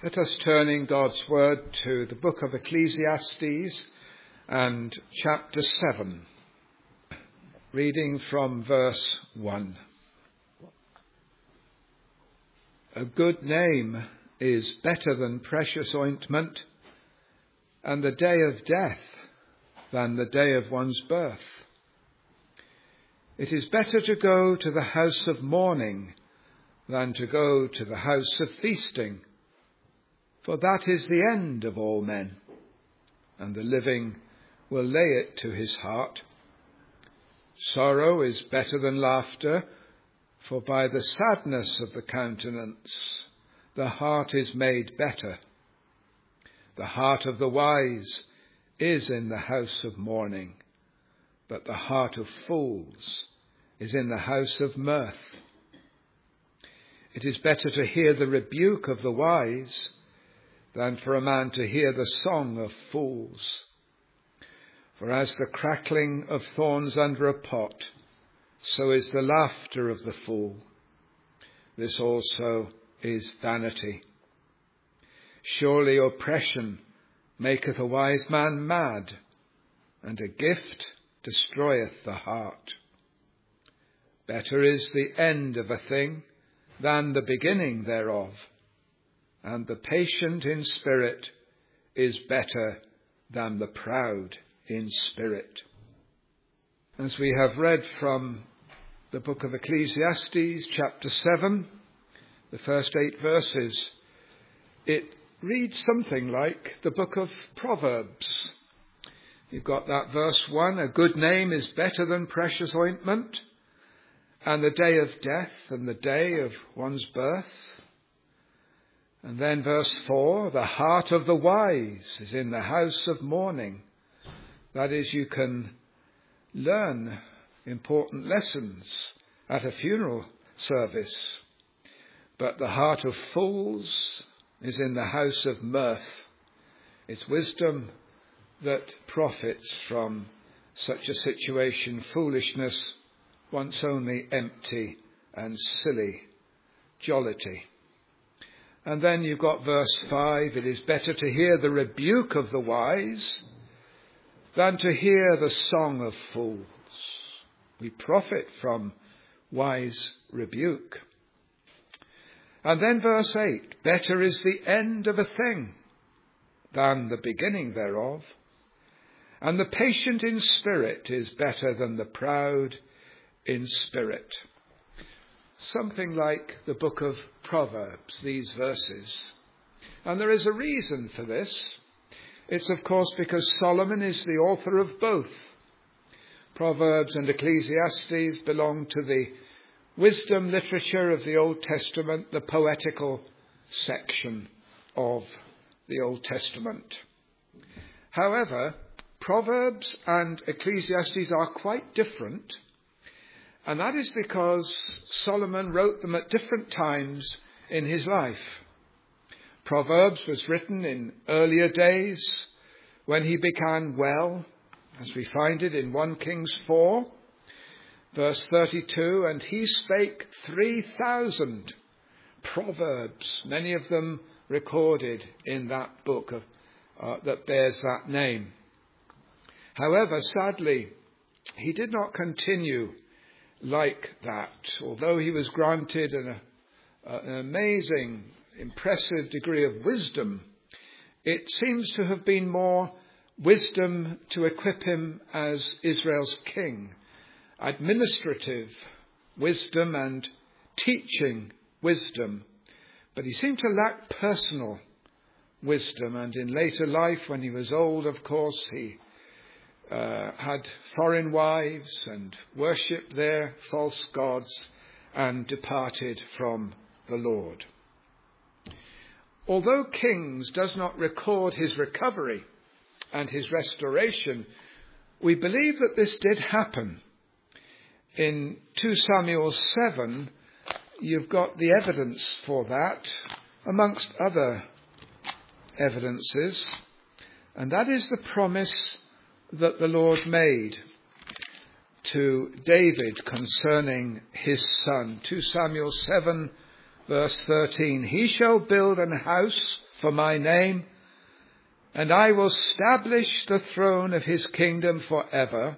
Let us turn in God's word to the book of Ecclesiastes and chapter 7, reading from verse 1. A good name is better than precious ointment, and the day of death than the day of one's birth. It is better to go to the house of mourning than to go to the house of feasting. For that is the end of all men, and the living will lay it to his heart. Sorrow is better than laughter, for by the sadness of the countenance the heart is made better. The heart of the wise is in the house of mourning, but the heart of fools is in the house of mirth. It is better to hear the rebuke of the wise than for a man to hear the song of fools. For as the crackling of thorns under a pot, so is the laughter of the fool. This also is vanity. Surely oppression maketh a wise man mad, and a gift destroyeth the heart. Better is the end of a thing than the beginning thereof, and the patient in spirit is better than the proud in spirit. As we have read from the book of Ecclesiastes, chapter 7, the first 8 verses, it reads something like the book of Proverbs. You've got that verse 1, a good name is better than precious ointment, and the day of death than the day of one's birth. And then verse 4, the heart of the wise is in the house of mourning. That is, you can learn important lessons at a funeral service. But the heart of fools is in the house of mirth. It's wisdom that profits from such a situation. Foolishness wants only empty and silly jollity. And then you've got verse 5, it is better to hear the rebuke of the wise than to hear the song of fools. We profit from wise rebuke. And then verse 8, better is the end of a thing than the beginning thereof, and the patient in spirit is better than the proud in spirit. Something like the book of Proverbs, these verses. And there is a reason for this. It's of course because Solomon is the author of both. Proverbs and Ecclesiastes belong to the wisdom literature of the Old Testament, the poetical section of the Old Testament. However, Proverbs and Ecclesiastes are quite different. And that is because Solomon wrote them at different times in his life. Proverbs was written in earlier days when he began well, as we find it in 1 Kings 4, verse 32, and he spake 3,000 proverbs, many of them recorded in that book that bears that name. However, sadly, he did not continue like that. Although he was granted an amazing, impressive degree of wisdom, it seems to have been more wisdom to equip him as Israel's king, administrative wisdom and teaching wisdom. But he seemed to lack personal wisdom, and in later life, when he was old, of course, he had foreign wives and worshipped their false gods and departed from the Lord. Although Kings does not record his recovery and his restoration, we believe that this did happen. In 2 Samuel 7, you've got the evidence for that, amongst other evidences, and that is the promise that the Lord made to David concerning his son. 2 Samuel 7 verse 13, he shall build an house for my name, and I will establish the throne of his kingdom forever.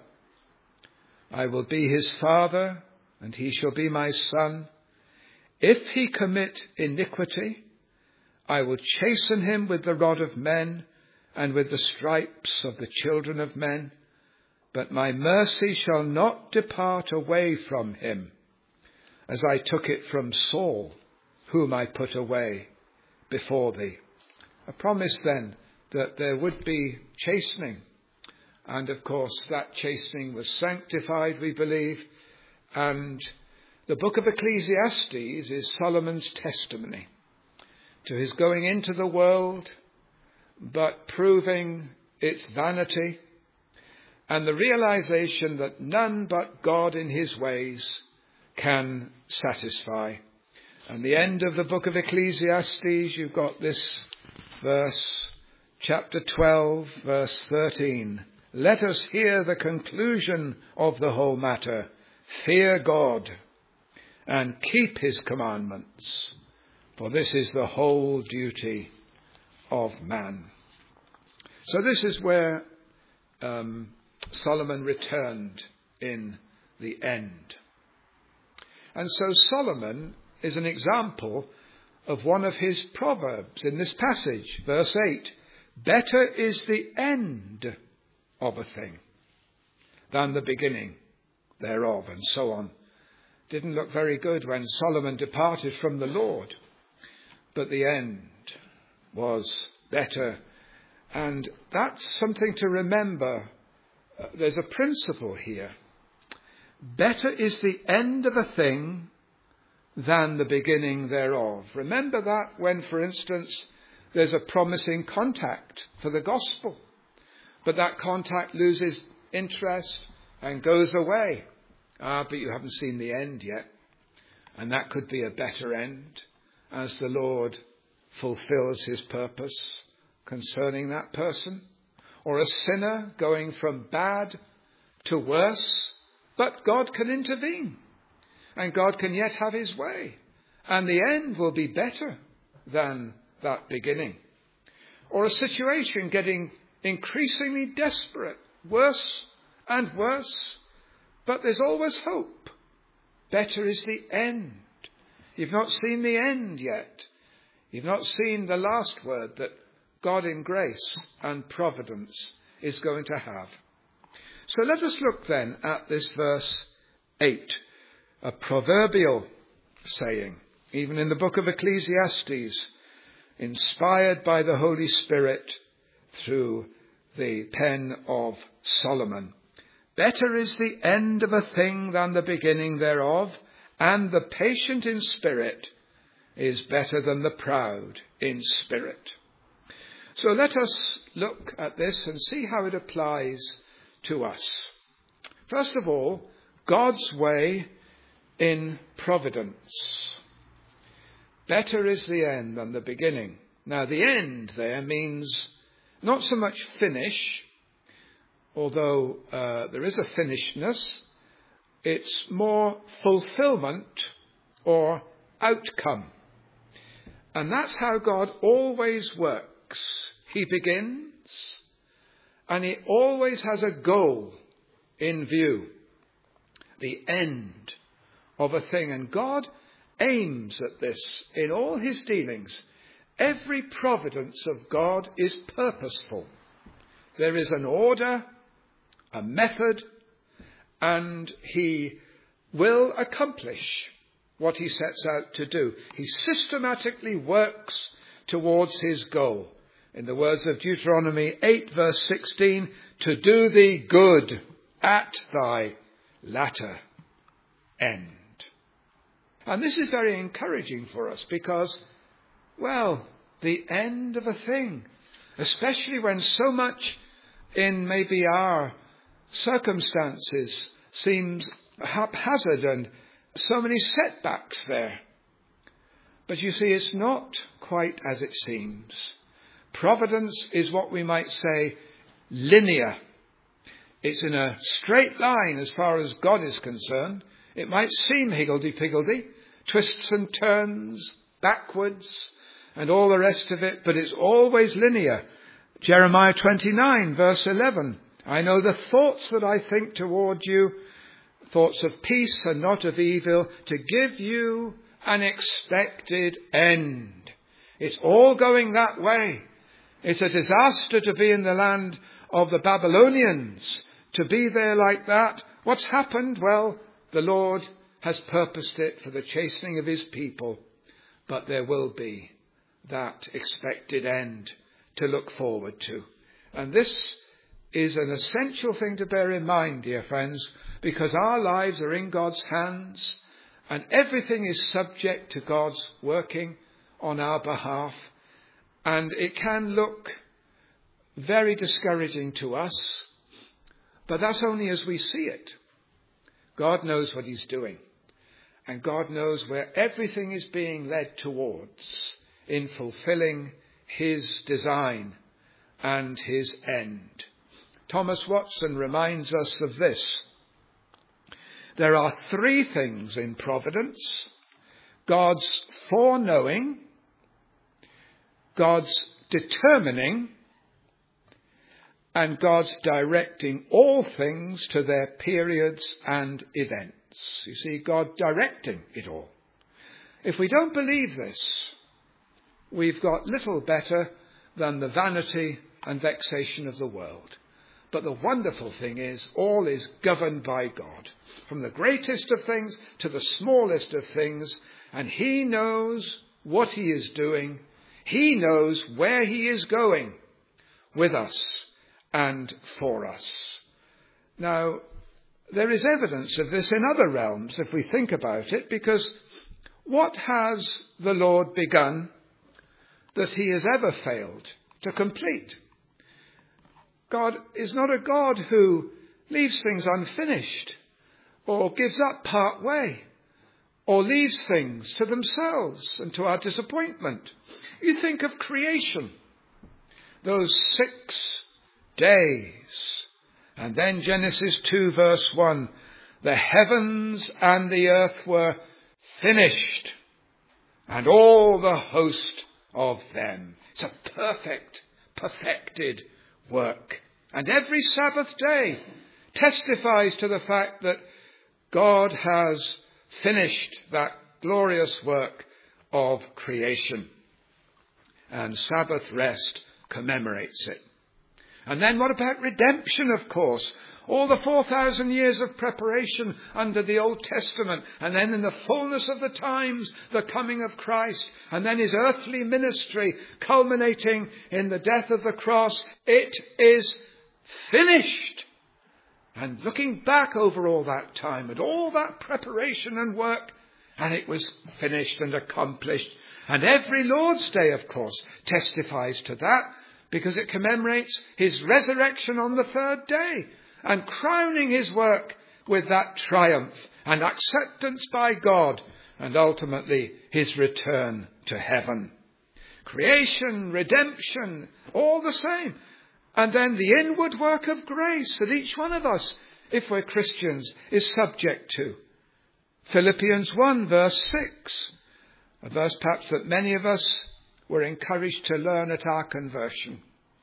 I will be his father, and he shall be my son. If he commit iniquity, I will chasten him with the rod of men and with the stripes of the children of men. But my mercy shall not depart away from him, as I took it from Saul, whom I put away before thee. A promise then that there would be chastening. And of course that chastening was sanctified, we believe. And the book of Ecclesiastes is Solomon's testimony to his going into the world, but proving its vanity, and the realization that none but God in his ways can satisfy. And the end of the book of Ecclesiastes, you've got this verse, chapter 12, verse 13. Let us hear the conclusion of the whole matter. Fear God and keep his commandments, for this is the whole duty of man. So this is where Solomon returned in the end. And so Solomon is an example of one of his proverbs in this passage, verse 8. Better is the end of a thing than the beginning thereof, and so on. Didn't look very good when Solomon departed from the Lord, but the end was better. And that's something to remember. There's a principle here. Better is the end of a thing than the beginning thereof. Remember that when, for instance, there's a promising contact for the gospel, but that contact loses interest and goes away. But you haven't seen the end yet. And that could be a better end as the Lord fulfills his purpose concerning that person. Or a sinner going from bad to worse, but God can intervene. And God can yet have his way. And the end will be better than that beginning. Or a situation getting increasingly desperate, worse and worse, but there's always hope. Better is the end. You've not seen the end yet. You've not seen the last word that God in grace and providence is going to have. So let us look then at this verse 8, a proverbial saying, even in the book of Ecclesiastes, inspired by the Holy Spirit through the pen of Solomon. Better is the end of a thing than the beginning thereof, and the patient in spirit is better than the proud in spirit. So let us look at this and see how it applies to us. First of all, God's way in providence. Better is the end than the beginning. Now, the end there means not so much finish, although there is a finishedness. It's more fulfillment or outcome. And that's how God always works. He begins, and he always has a goal in view, the end of a thing. And God aims at this in all his dealings. Every providence of God is purposeful. There is an order, a method, and he will accomplish what he sets out to do. He systematically works towards his goal. In the words of Deuteronomy 8 verse 16, to do thee good at thy latter end. And this is very encouraging for us because, well, the end of a thing, especially when so much in maybe our circumstances seems haphazard and so many setbacks there. But you see, it's not quite as it seems. Providence is what we might say linear. It's in a straight line as far as God is concerned. It might seem higgledy-piggledy, twists and turns, backwards, and all the rest of it, but it's always linear. Jeremiah 29 verse 11. I know the thoughts that I think toward you, thoughts of peace and not of evil, to give you an expected end. It's all going that way. It's a disaster to be in the land of the Babylonians, to be there like that. What's happened? Well, the Lord has purposed it for the chastening of his people, but there will be that expected end to look forward to. And this is an essential thing to bear in mind, dear friends, because our lives are in God's hands and everything is subject to God's working on our behalf. And it can look very discouraging to us, but that's only as we see it. God knows what he's doing, and God knows where everything is being led towards in fulfilling his design and his end. Thomas Watson reminds us of this. There are three things in providence: God's foreknowing, God's determining, and God's directing all things to their periods and events. You see, God directing it all. If we don't believe this, we've got little better than the vanity and vexation of the world. But the wonderful thing is, all is governed by God, from the greatest of things to the smallest of things, and he knows what he is doing. He knows where he is going with us and for us. Now, there is evidence of this in other realms, if we think about it, because what has the Lord begun that he has ever failed to complete? God is not a God who leaves things unfinished or gives up part way or leaves things to themselves and to our disappointment. You think of creation, those 6 days, and then Genesis 2 verse 1, the heavens and the earth were finished, and all the host of them. It's a perfected work. And every Sabbath day testifies to the fact that God has finished that glorious work of creation. And Sabbath rest commemorates it. And then what about redemption, of course? All the 4,000 years of preparation under the Old Testament, and then in the fullness of the times, the coming of Christ, and then his earthly ministry culminating in the death of the cross. It is finished. And looking back over all that time and all that preparation and work, and it was finished and accomplished. And every Lord's Day, of course, testifies to that, because it commemorates his resurrection on the 3rd day, and crowning his work with that triumph and acceptance by God, and ultimately his return to heaven. Creation, redemption, all the same. And then the inward work of grace that each one of us, if we're Christians, is subject to. Philippians 1 verse 6, a verse perhaps that many of us were encouraged to learn at our conversion.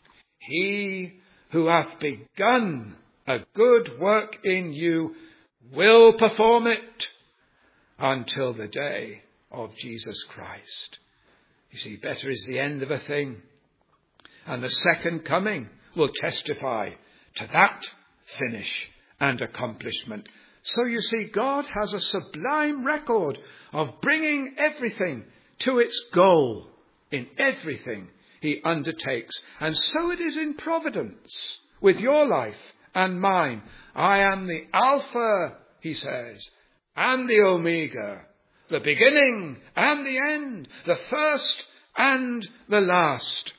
He who hath begun a good work in you will perform it until the day of Jesus Christ. You see, better is the end of a thing, and the second coming will testify to that finish and accomplishment. So you see, God has a sublime record of bringing everything to its goal in everything he undertakes. And so it is in providence with your life and mine. I am the Alpha, he says, and the Omega, the beginning and the end, the first and the last.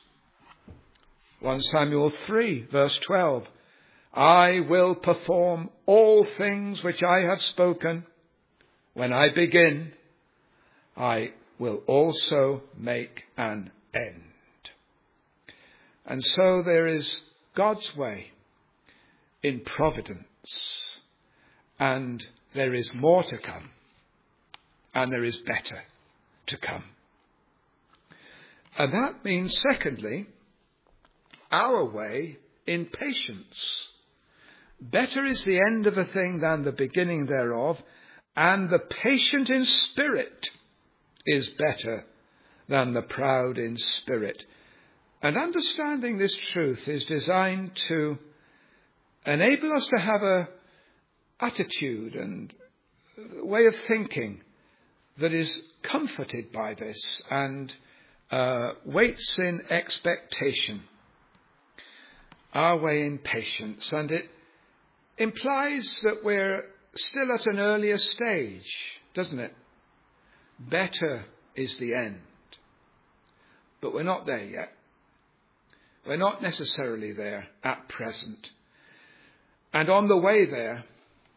1 Samuel 3 verse 12. I will perform all things which I have spoken. When I begin, I will also make an end. And so there is God's way in providence, and there is more to come, and there is better to come. And that means, secondly, our way in patience. Better is the end of a thing than the beginning thereof, and the patient in spirit is better than the proud in spirit. And understanding this truth is designed to enable us to have an attitude and way of thinking that is comforted by this and waits in expectation. Our way in patience. And it implies that we're still at an earlier stage, doesn't it? Better is the end. But we're not there yet. We're not necessarily there at present. And on the way there,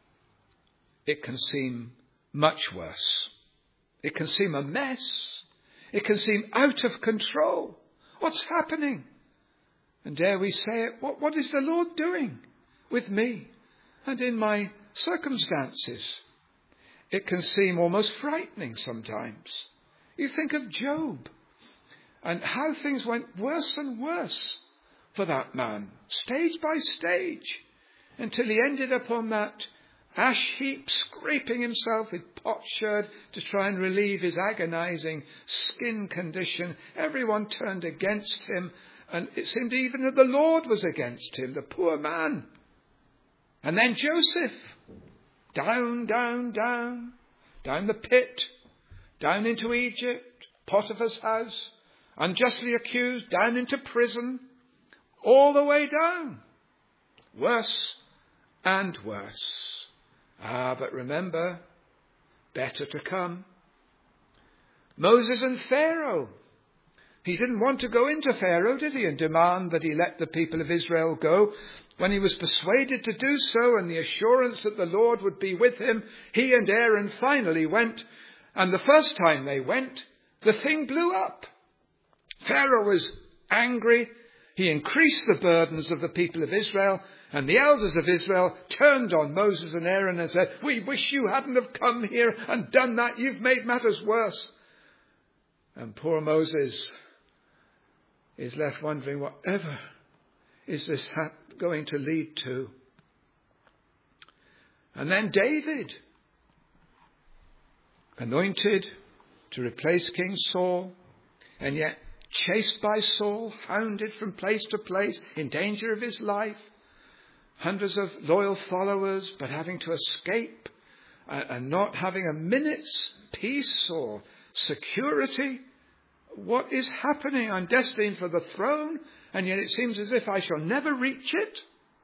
it can seem much worse. It can seem a mess. It can seem out of control. What's happening? And dare we say it, what is the Lord doing with me and in my circumstances? It can seem almost frightening sometimes. You think of Job and how things went worse and worse for that man, stage by stage, until he ended up on that ash heap, scraping himself with potsherd to try and relieve his agonizing skin condition. Everyone turned against him, and it seemed even that the Lord was against him, the poor man. And then Joseph, down the pit, down into Egypt, Potiphar's house, unjustly accused, down into prison, all the way down. Worse and worse. But remember, better to come. Moses and Pharaoh. He didn't want to go into Pharaoh, did he, and demand that he let the people of Israel go. When he was persuaded to do so and the assurance that the Lord would be with him, he and Aaron finally went. And the first time they went, the thing blew up. Pharaoh was angry. He increased the burdens of the people of Israel, and the elders of Israel turned on Moses and Aaron and said, "We wish you hadn't have come here and done that. You've made matters worse." And poor Moses is left wondering, whatever is this going to lead to? And then David, anointed to replace King Saul, and yet chased by Saul, hounded from place to place, in danger of his life, hundreds of loyal followers, but having to escape and not having a minute's peace or security. What is happening? I'm destined for the throne, and yet it seems as if I shall never reach it.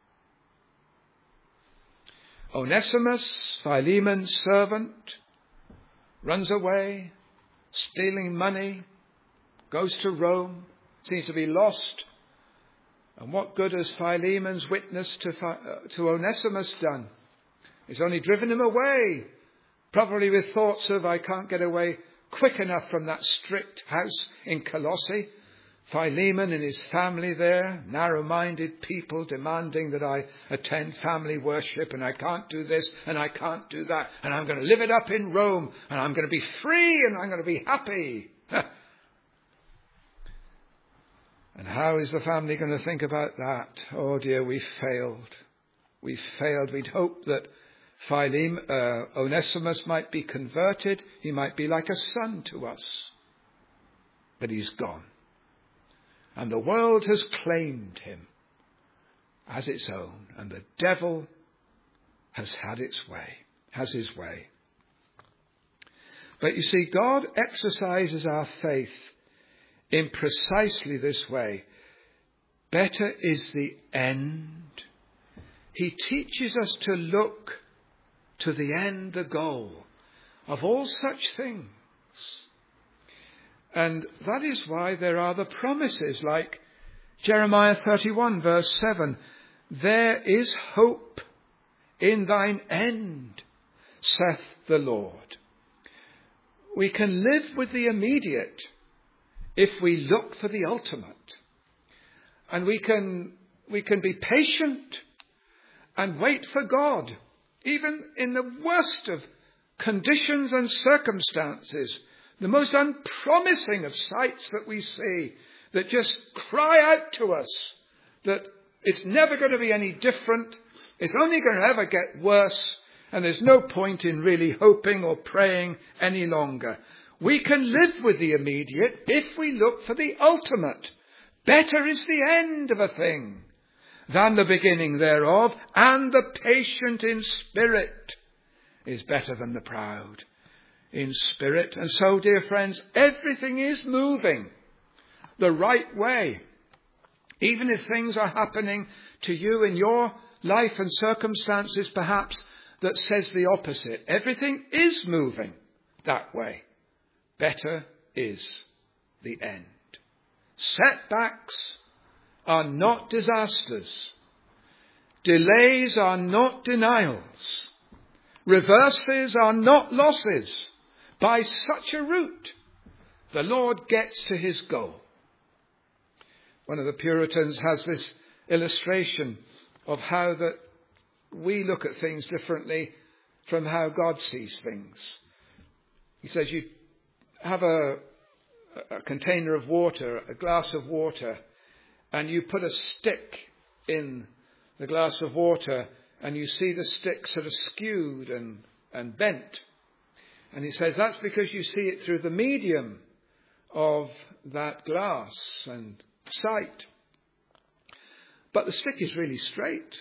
Onesimus, Philemon's servant, runs away, stealing money, goes to Rome, seems to be lost. And what good has Philemon's witness to Onesimus done? He's only driven him away, probably with thoughts of, I can't get away quick enough from that strict house in Colossae. Philemon and his family there, narrow-minded people demanding that I attend family worship, and I can't do this and I can't do that, and I'm going to live it up in Rome, and I'm going to be free and I'm going to be happy. And how is the family going to think about that? Oh dear, we failed. We failed. We'd hoped that Onesimus might be converted. He might be like a son to us. But he's gone. And the world has claimed him as its own. And the devil has had his way. But you see, God exercises our faith in precisely this way. Better is the end. He teaches us to look to the end, the goal of all such things. And that is why there are the promises like Jeremiah 31 verse 7. There is hope in thine end, saith the Lord. We can live with the immediate if we look for the ultimate. And we can be patient and wait for God, even in the worst of conditions and circumstances. the most unpromising of sights that we see, that just cry out to us that it's never going to be any different, it's only going to ever get worse, and there's no point in really hoping or praying any longer. We can live with the immediate if we look for the ultimate. Better is the end of a thing than the beginning thereof, and the patient in spirit is better than the proud in spirit. And so, dear friends, everything is moving the right way. Even if things are happening to you in your life and circumstances perhaps that says the opposite, everything is moving that way. Better is the end. Setbacks are not disasters. Delays are not denials. Reverses are not losses. By such a route, the Lord gets to his goal. One of the Puritans has this illustration of how that we look at things differently from how God sees things. He says you have a container of water, a glass of water, and you put a stick in the glass of water, and you see the stick sort of skewed and bent. And he says that's because you see it through the medium of that glass and sight. But the stick is really straight.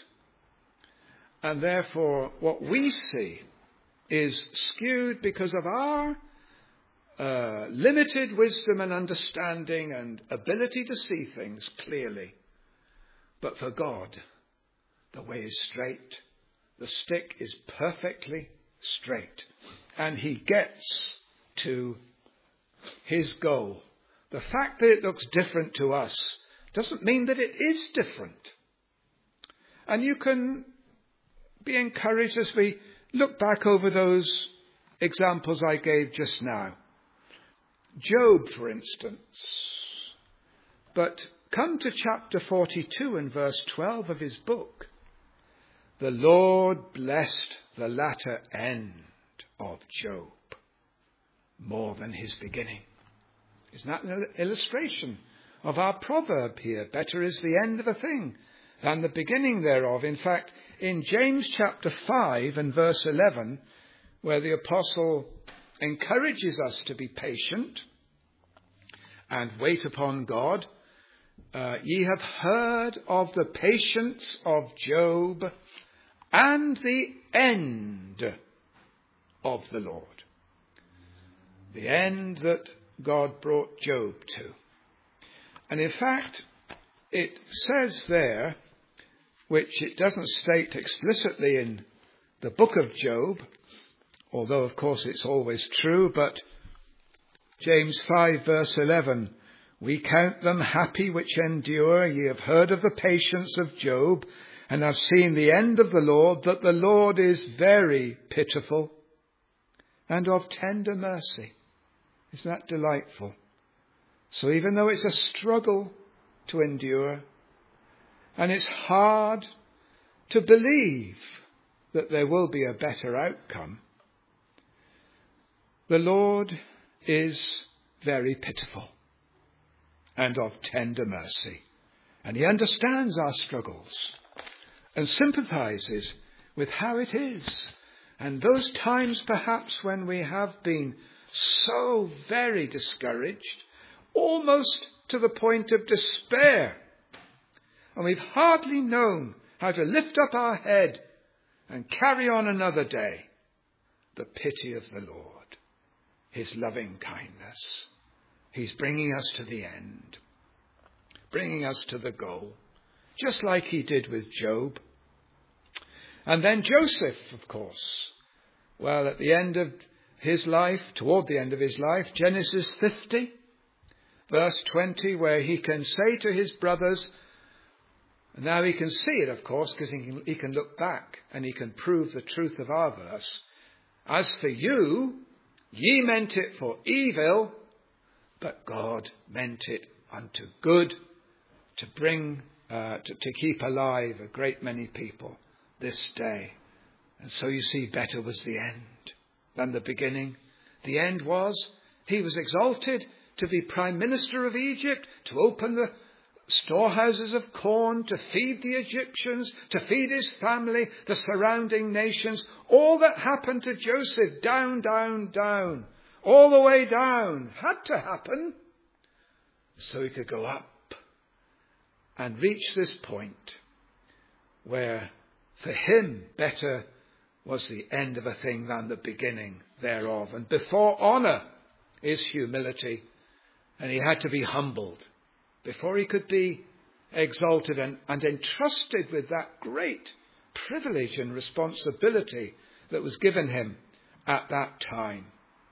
And therefore what we see is skewed because of our limited wisdom and understanding and ability to see things clearly. But for God, the way is straight. The stick is perfectly straight. And he gets to his goal. The fact that it looks different to us doesn't mean that it is different. And you can be encouraged as we look back over those examples I gave just now. Job, for instance. But come to chapter 42 and verse 12 of his book. The Lord blessed the latter end of Job more than his beginning. Isn't that an illustration of our proverb here? Better is the end of a thing than the beginning thereof. In fact, in James chapter 5 and verse 11, where the apostle encourages us to be patient and wait upon God, ye have heard of the patience of Job and the end of the Lord. The end that God brought Job to. And in fact, it says there, which it doesn't state explicitly in the book of Job, although of course it's always true, but James 5 verse 11, we count them happy which endure. Ye have heard of the patience of Job, and have seen the end of the Lord, that the Lord is very pitiful and of tender mercy. Isn't that delightful? So even though it's a struggle to endure, and it's hard to believe that there will be a better outcome, the Lord is very pitiful and of tender mercy. And he understands our struggles and sympathizes with how it is. And those times perhaps when we have been so very discouraged, almost to the point of despair, and we've hardly known how to lift up our head and carry on another day. The pity of the Lord, his loving kindness. He's bringing us to the end, bringing us to the goal, just like he did with Job. And then Joseph, of course. Well, at the end of his life, toward the end of his life, Genesis 50, verse 20, where he can say to his brothers, and now he can see it, of course, because he can look back and he can prove the truth of our verse. As for you, ye meant it for evil, but God meant it unto good, to bring, to keep alive a great many people this day. And so you see, better was the end than the beginning. The end was He was exalted to be Prime Minister of Egypt, to open the storehouses of corn, to feed the Egyptians, to feed his family, the surrounding nations. All that happened to Joseph, down, down, down, all the way down, had to happen so he could go up and reach this point where for him better was the end of a thing than the beginning thereof. And before honour is humility, and he had to be humbled before he could be exalted and entrusted with that great privilege and responsibility that was given him at that time.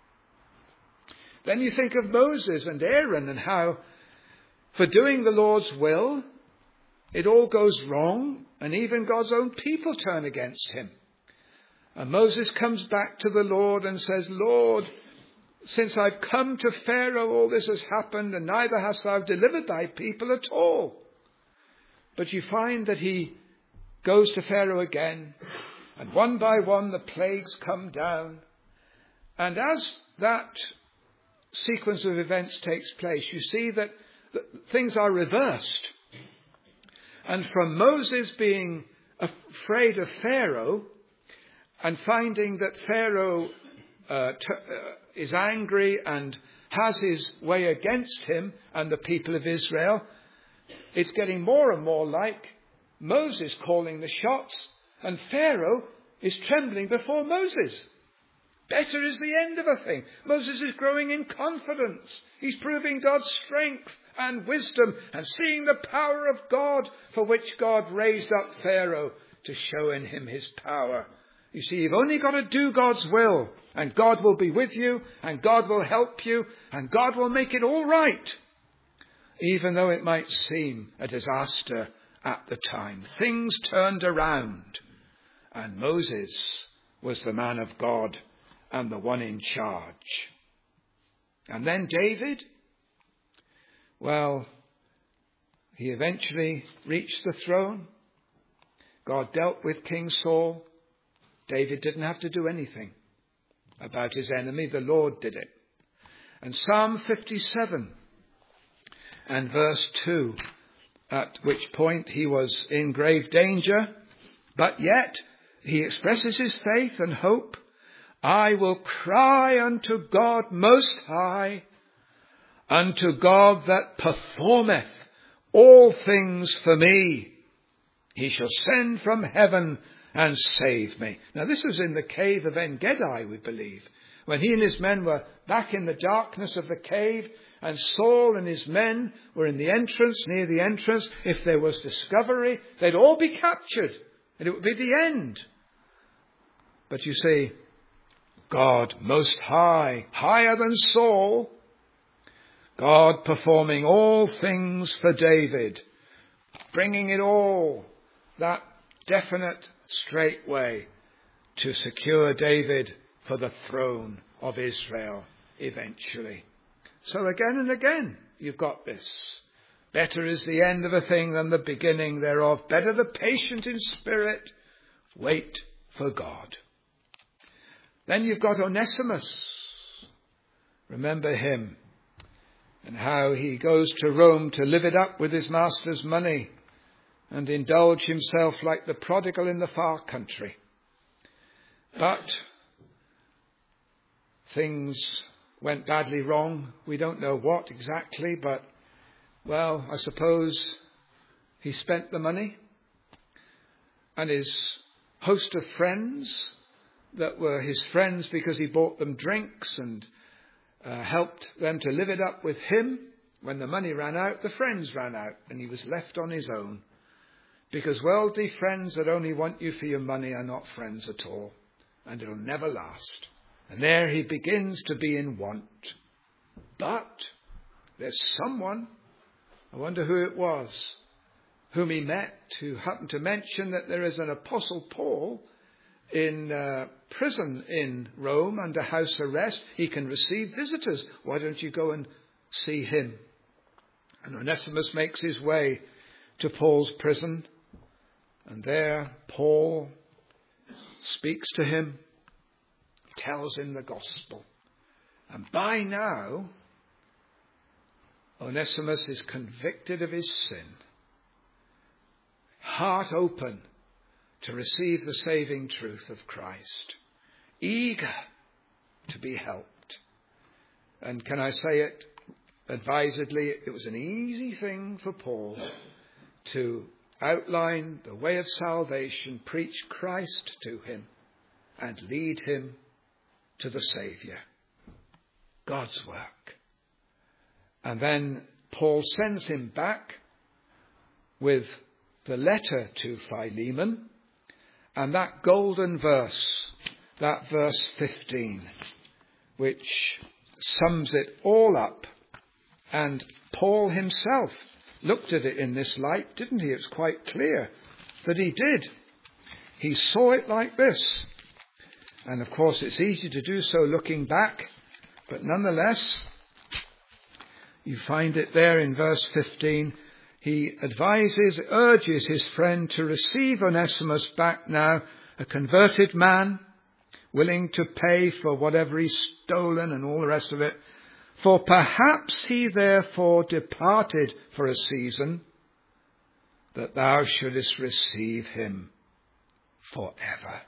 Then you think of Moses and Aaron and how for doing the Lord's will, it all goes wrong, and even God's own people turn against him. And Moses comes back to the Lord and says, Lord, since I've come to Pharaoh, all this has happened, and neither hast thou delivered thy people at all. But you find that he goes to Pharaoh again, and one by one the plagues come down. And as that sequence of events takes place, you see that things are reversed. And from Moses being afraid of Pharaoh and finding that Pharaoh is angry and has his way against him and the people of Israel, it's getting more and more like Moses calling the shots, and Pharaoh is trembling before Moses. Better is the end of a thing. Moses is growing in confidence. He's proving God's strength and wisdom and seeing the power of God, for which God raised up Pharaoh to show in him his power. You see, you've only got to do God's will, and God will be with you, and God will help you, and God will make it all right, even though it might seem a disaster at the time. Things turned around, and Moses was the man of God and the one in charge. And then David, well, he eventually reached the throne. God dealt with King Saul. David didn't have to do anything about his enemy. The Lord did it. And Psalm 57 and verse 2, at which point he was in grave danger, but yet he expresses his faith and hope. I will cry unto God most high, unto God that performeth all things for me. He shall send from heaven and save me. Now this was in the cave of En-Gedi, we believe, when he and his men were back in the darkness of the cave, and Saul and his men were in the entrance, near the entrance. If there was discovery, they'd all be captured, and it would be the end. But you see, God most high, higher than Saul, God performing all things for David, bringing it all that definite, straight way to secure David for the throne of Israel eventually. So again and again, you've got this. Better is the end of a thing than the beginning thereof. Better the patient in spirit. Wait for God. Then you've got Onesimus. Remember him and how he goes to Rome to live it up with his master's money and indulge himself like the prodigal in the far country. But things went badly wrong. We don't know what exactly, but, well, I suppose he spent the money, and his host of friends that were his friends because he bought them drinks and helped them to live it up with him. When the money ran out, the friends ran out, and he was left on his own. Because worldly friends that only want you for your money are not friends at all, and it'll never last. And there he begins to be in want. But there's someone, I wonder who it was, whom he met, who happened to mention that there is an Apostle Paul in prison in Rome under house arrest. He can receive visitors. Why don't you go and see him? And Onesimus makes his way to Paul's prison. And there Paul speaks to him, tells him the gospel. And by now, Onesimus is convicted of his sin, heart open to receive the saving truth of Christ, eager to be helped. And can I say it advisedly, it was an easy thing for Paul to outline the way of salvation, preach Christ to him, and lead him to the Saviour. God's work. And then Paul sends him back with the letter to Philemon and that golden verse, that verse 15, which sums it all up. And Paul himself looked at it in this light, didn't he? It's quite clear that he did. He saw it like this. And of course it's easy to do so looking back, but nonetheless, you find it there in verse 15. He urges his friend to receive Onesimus back now, a converted man, willing to pay for whatever he's stolen and all the rest of it. For perhaps he therefore departed for a season, that thou shouldest receive him forever.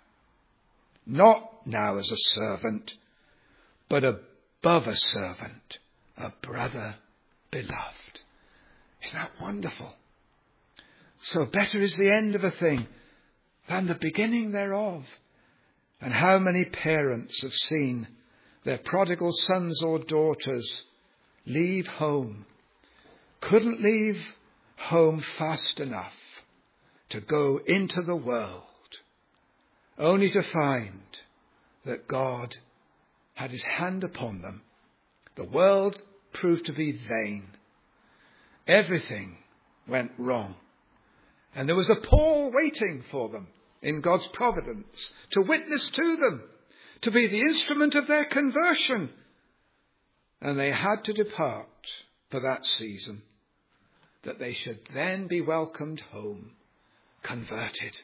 Not now as a servant, but above a servant, a brother beloved. Isn't that wonderful? So better is the end of a thing than the beginning thereof. And how many parents have seen their prodigal sons or daughters leave home, couldn't leave home fast enough to go into the world, only to find that God had his hand upon them. The world proved to be vain. Everything went wrong. And there was a Paul waiting for them in God's providence to witness to them, to be the instrument of their conversion. And they had to depart for that season, that they should then be welcomed home, converted,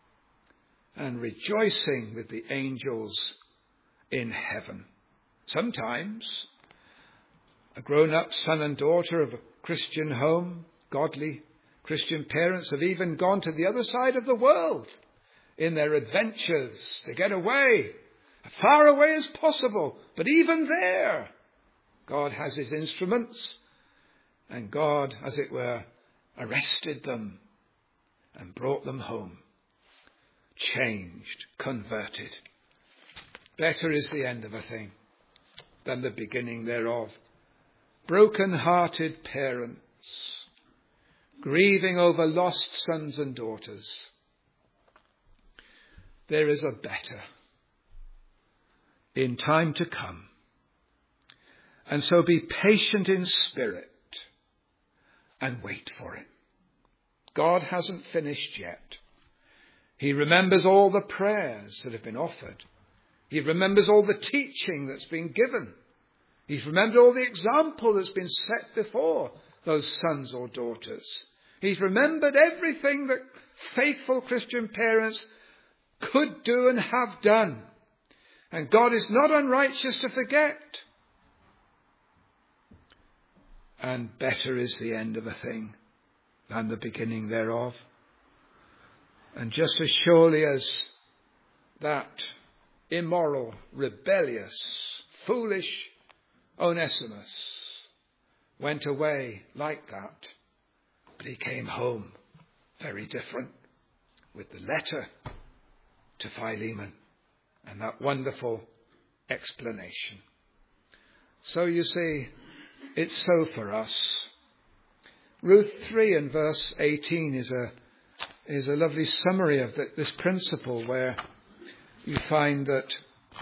and rejoicing with the angels in heaven. Sometimes a grown-up son and daughter of a Christian home, godly Christian parents, have even gone to the other side of the world in their adventures to get away, as far away as possible. But even there, God has his instruments, and God, as it were, arrested them and brought them home, changed, converted. Better is the end of a thing than the beginning thereof. Broken-hearted parents, grieving over lost sons and daughters. There is a better in time to come. And so be patient in spirit and wait for it. God hasn't finished yet. He remembers all the prayers that have been offered. He remembers all the teaching that's been given. He's remembered all the example that's been set before those sons or daughters. He's remembered everything that faithful Christian parents could do and have done. And God is not unrighteous to forget. And better is the end of a thing than the beginning thereof. And just as surely as that immoral, rebellious, foolish Onesimus went away like that, but he came home very different with the letter to Philemon and that wonderful explanation. So you see, it's so for us. Ruth 3 and verse 18 is a lovely summary of this principle, where you find that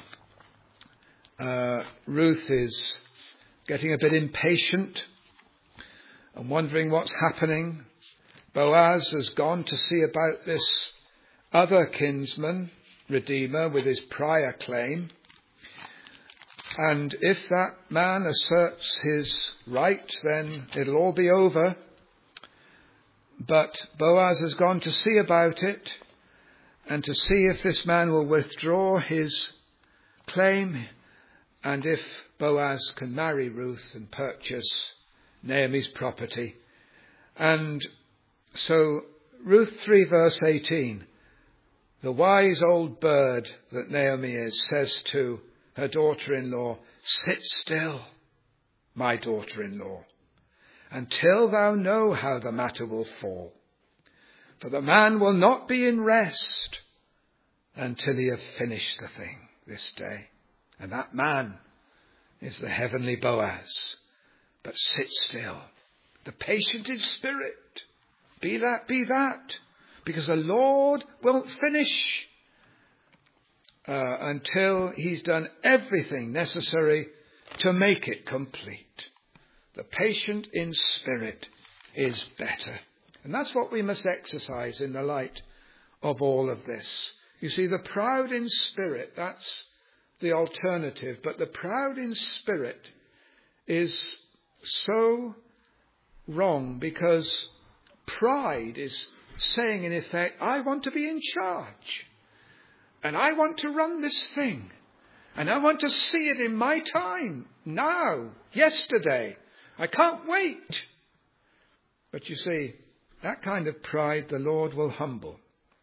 Ruth is getting a bit impatient and wondering what's happening. Boaz has gone to see about this other kinsman, redeemer, with his prior claim. And if that man asserts his right, then it'll all be over. But Boaz has gone to see about it, and to see if this man will withdraw his claim. And if Boaz can marry Ruth and purchase Naomi's property. And so Ruth 3 verse 18, the wise old bird that Naomi is says to her daughter-in-law, sit still, my daughter-in-law, until thou know how the matter will fall. For the man will not be in rest until he have finished the thing this day. And that man is the heavenly Boaz. But sit still. The patient in spirit. Be that. Because the Lord won't finish until he's done everything necessary to make it complete. The patient in spirit is better. And that's what we must exercise in the light of all of this. You see, the proud in spirit, that's the alternative. But the proud in spirit is so wrong, because pride is saying, in effect, I want to be in charge. And I want to run this thing. And I want to see it in my time. Now. Yesterday. I can't wait. But you see, that kind of pride the Lord will humble.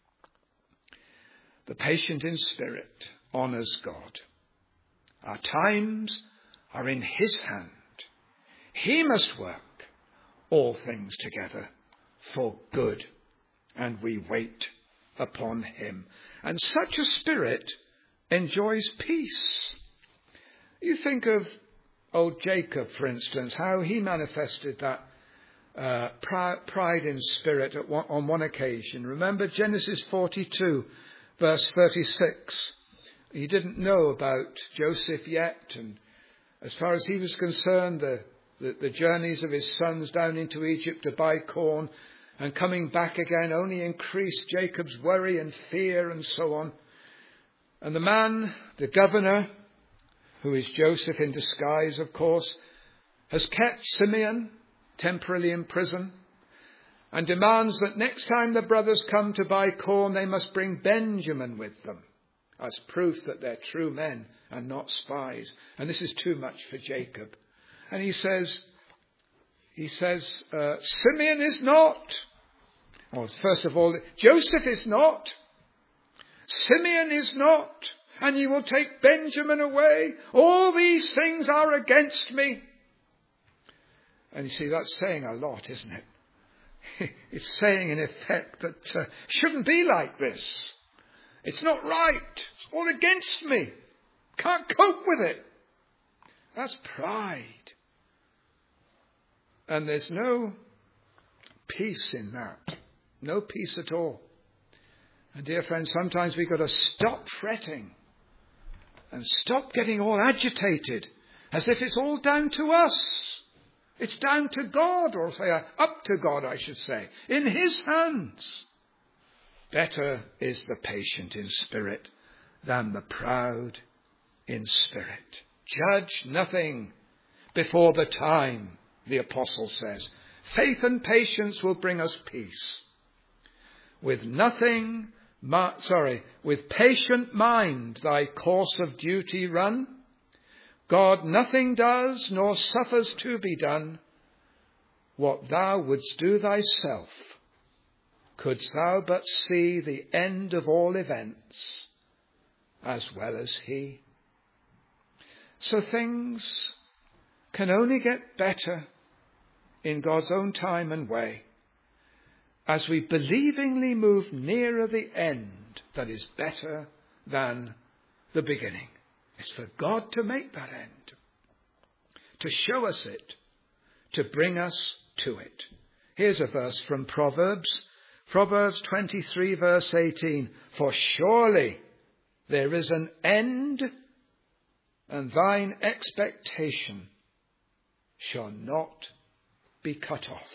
The patient in spirit honours God. Our times are in his hand. He must work all things together for good. And we wait upon him. And such a spirit enjoys peace. You think of old Jacob, for instance, how he manifested that pride in spirit on one occasion. Remember Genesis 42, verse 36. He didn't know about Joseph yet, and as far as he was concerned, the journeys of his sons down into Egypt to buy corn and coming back again only increased Jacob's worry and fear and so on. And the man, the governor, who is Joseph in disguise, of course, has kept Simeon temporarily in prison and demands that next time the brothers come to buy corn, they must bring Benjamin with them as proof that they're true men and not spies. And this is too much for Jacob. And he says, Simeon is not. Well, first of all, Joseph is not. Simeon is not. And you will take Benjamin away. All these things are against me. And you see, that's saying a lot, isn't it? It's saying, in effect, that it shouldn't be like this. It's not right. It's all against me. Can't cope with it. That's pride. And there's no peace in that. No peace at all. And dear friends, sometimes we've got to stop fretting and stop getting all agitated as if it's all down to us. It's down to God, or say up to God, I should say, in his hands. Better is the patient in spirit than the proud in spirit. Judge nothing before the time, the apostle says. Faith and patience will bring us peace. With patient mind thy course of duty run. God nothing does, nor suffers to be done. What thou wouldst do thyself, couldst thou but see the end of all events, as well as he. So things can only get better in God's own time and way, as we believingly move nearer the end that is better than the beginning. It's for God to make that end, to show us it, to bring us to it. Here's a verse from Proverbs 23 verse 18. For surely there is an end, and thine expectation shall not be cut off.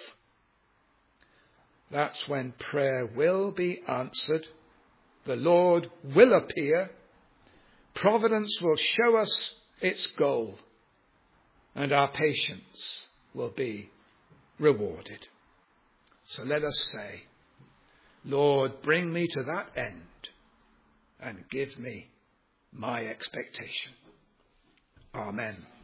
That's when prayer will be answered. The Lord will appear. Providence will show us its goal, and our patience will be rewarded. So let us say, Lord, bring me to that end and give me my expectation. Amen.